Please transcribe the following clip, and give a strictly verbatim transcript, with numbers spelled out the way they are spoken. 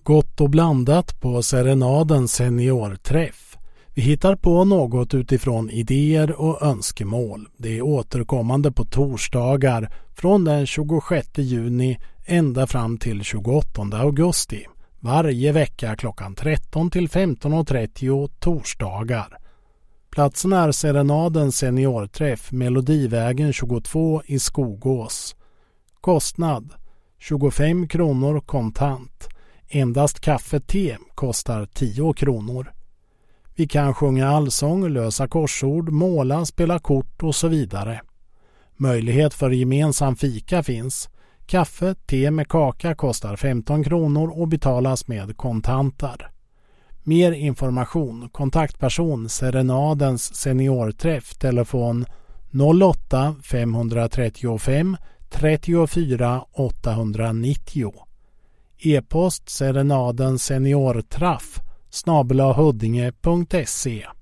Gott och blandat på Serenadens seniorträff. Vi hittar på något utifrån idéer och önskemål. Det är återkommande på torsdagar från den tjugosjätte juni ända fram till tjugoåttonde augusti. Varje vecka klockan tretton till femton och trettio torsdagar. Platsen är Serenadens seniorträff, Melodivägen tjugotvå i Skogås. Kostnad tjugofem kronor kontant. Endast kaffe-te kostar tio kronor. Vi kan sjunga allsång, lösa korsord, måla, spela kort och så vidare. Möjlighet för gemensam fika finns. Kaffe, te med kaka kostar femton kronor och betalas med kontanter. Mer information, kontaktperson Serenadens seniorträff, telefon noll åtta fem tre fem trettiofyra åttahundranittio. E-post serenadens seniortraff snabel-a huddinge punkt se.